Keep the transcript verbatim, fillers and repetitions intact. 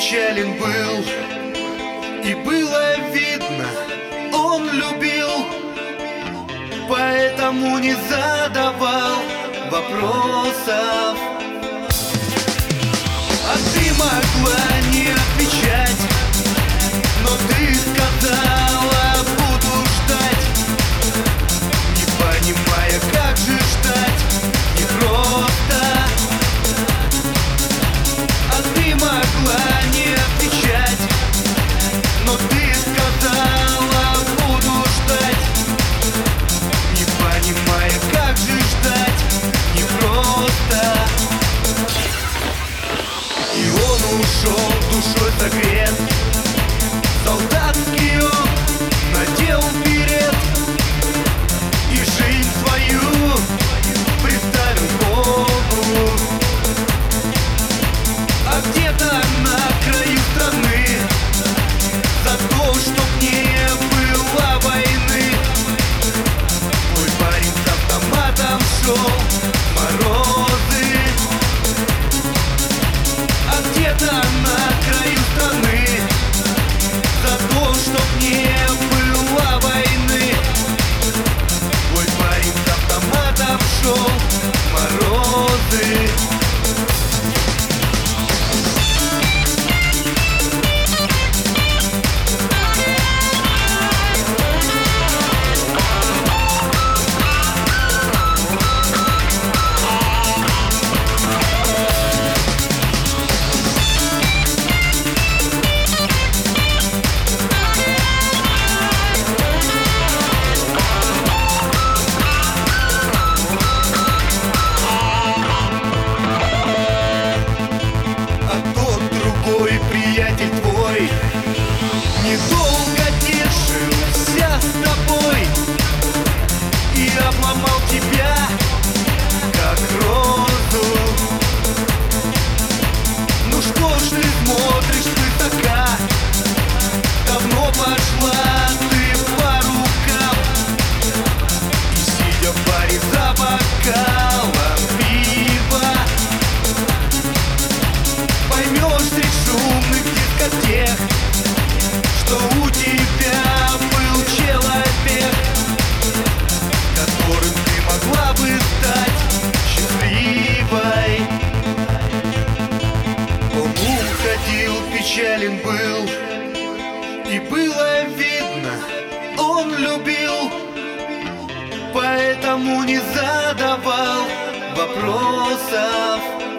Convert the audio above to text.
печален был, и было видно, он любил, поэтому не задавал вопросов. А ты могла не отвечать, но ты сказала: буду ждать, не понимая, как же ждать непросто. А ты могла не отвечать, но ты сказала: буду ждать, не понимая, как же ждать непросто. И он ушел, душой согрет, солдатский он надел берет и жизнь свою представил Богу. А где-то на краю страны за то, чтоб не было войны, мой парень с автоматом шел морозы. А где-то на краю страны за то, чтоб не было войны, мой парень с автоматом шел морозы. Приятель твой недолго держался с тобой и обломал тебя, как розу. Ну что ж ты смотришь свысока, давно пошла ты по рукам, и сидя в баре за бокалом пива поймешь ты шумных дискотек, что у тебя был человек, которым ты могла бы стать счастливой. Он уходил, печален был, и было видно, он любил, поэтому не задавал вопросов.